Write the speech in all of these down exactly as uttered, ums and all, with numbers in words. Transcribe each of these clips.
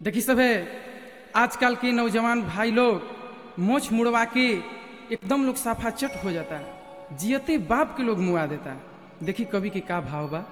देखी सभे आजकल के नौजवान भाई लोग मोछ मुड़वा के एकदम लोग साफा चट हो जाता, जियते बाप के लोग मुआ देता। देखी कवि के का भाव बा।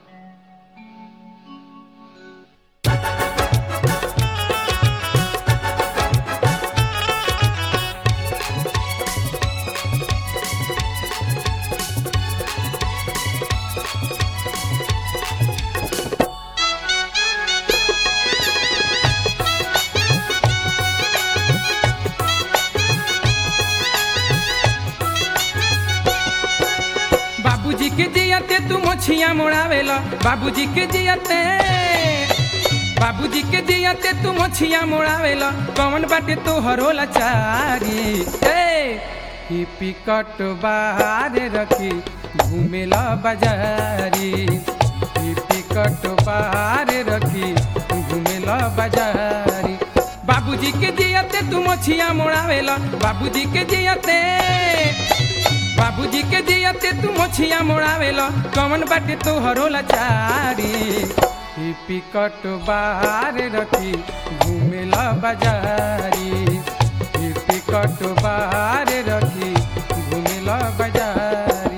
बाबूजी के जियते तू मोछिया मोड़ावेला, बाबूजी के जियते बाबूजी के जियते तू मोछिया मोड़ावेला, कौन बाटे तो हरोला चारी ए ही पिकट बाहर रखी घूमेला बाजारी, ही पिकट बाहर रखी घूमेला बाजारी। बाबूजी के जियते तू मोछिया मोड़ावेला, बाबूजी के जियते बाबूजी के जियते तू मोछिया मोड़ावेला, कौन बाटे तो हरोला चारी ही पिकट बाहर रखी घूमेला बाजारी, ही पिकट बाहर रखी घूमेला बाजारी।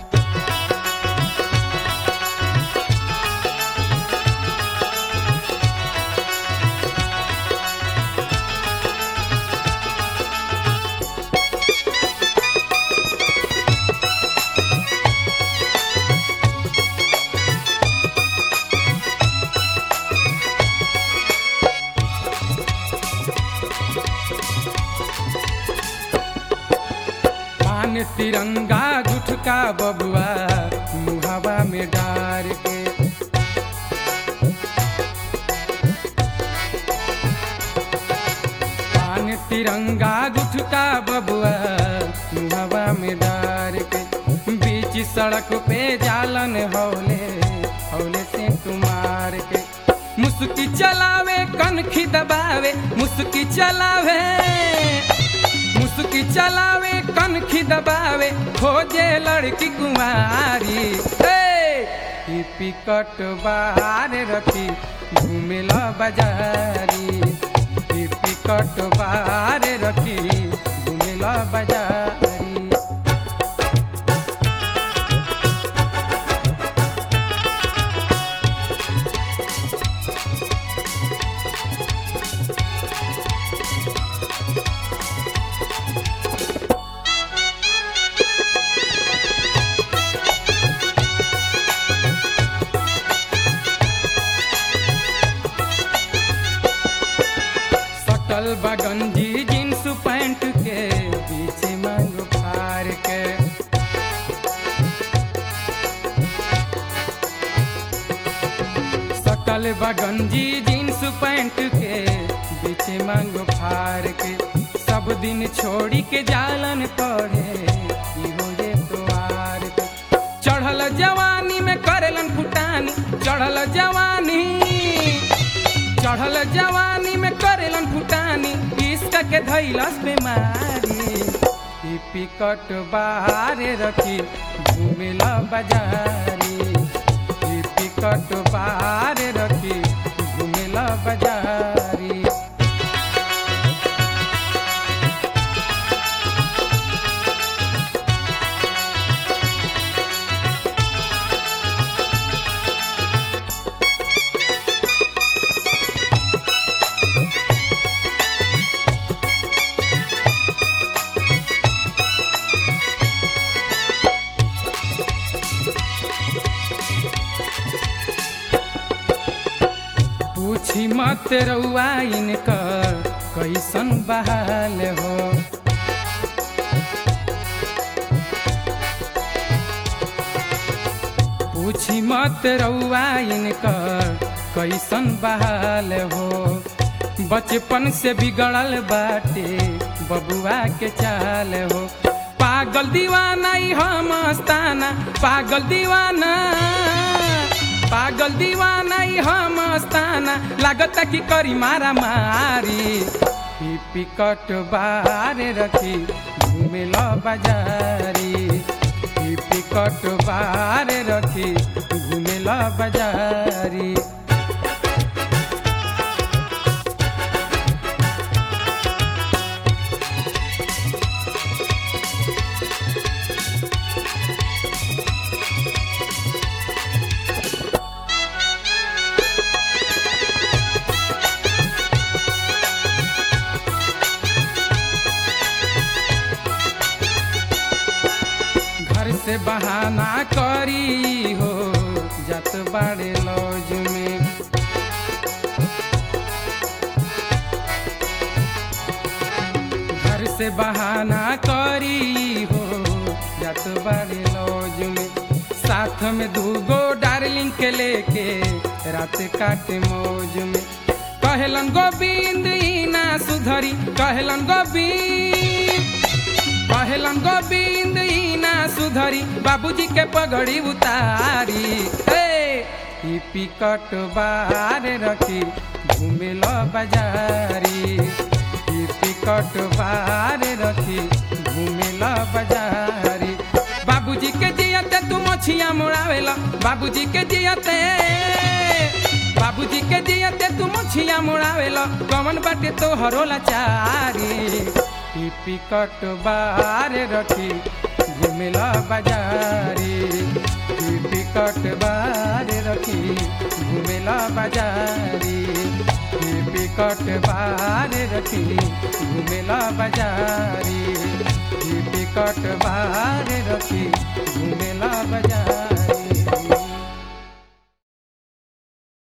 तिरंगा गुटका बबुआ मुहावा में डार के, पान तिरंगा गुटका बबुआ मुहावा में डार के, बीच सड़क पे जालन हौले हौले से तुम्हार के। मुस्की चलावे कनखी दबावे, मुस्की चलावे मुस्की चलावे कनखी दबावे, खोजे लड़की कुंवारी ए पिकट बाहर रखी घूमेला बाजारी, ई पिकट बाहर रखी घूमेला बाजारी। सकल बगंजी जींस पैंट के पीछे मांग फार के, सकल बगंजी जींस पैंट के पीछे मांग फार के, सब दिन छोड़ी के जालन पड़े हो ये द्वार के। चढ़ल जवानी में करेलन फुटानी, चढ़ल जवानी चढ़ल जवानी में करेलन फुटानी, इश्क के धैलस बेमारी ई पिकट बाहर रखी घूमेला बाजारी, ई पिकट बाहर रखी घूमेला बाजारी। पूछी मत रउआ इनकर कैसन बहाल हो, पूछी मत रउआ इनकर कैसन बहाल हो। बचपन से बिगड़ल बाटे बबुआ के चाल हो, पागल दीवाना ही हम मस्ताना, पागल दीवाना पागल दीवाना ही हम मस्ताना, लागता कि करी मारा मारी ही पिकट बाहर रखी घूमेला बाजारी, ही पिकट बाहर रखी घूमेला बाजारी। बहाना करी हो जात बाड़े लॉज में। घर से बहाना करी हो जात बाड़े लॉज में। साथ में दूगो डार्लिंग के लेके रात काटे मौज में। कहलन गोविंद ई ना सुधरी, कहलन गोविंद कहलन गोविंद ई ना सुधरी, बाबूजी के पगड़ी उतारी। ए पिकट बार रखी घूमेल बाजारी, पिकट बार रखी घूमेल बाजारी। बाबूजी के जियते तू मछिया मोड़ावेला, बाबूजी के जियते बाबूजी के जियते तू मछिया मोड़ावेला, कमन बाटे तो हरोला चारी। पिकट बार रखी घूमेल बाजारी, पिकट बार रखी घूमेल बाजारी, पिकट बार रखी घूमेल बाजारी, पिकट बार रखी घूमेल बाजारी।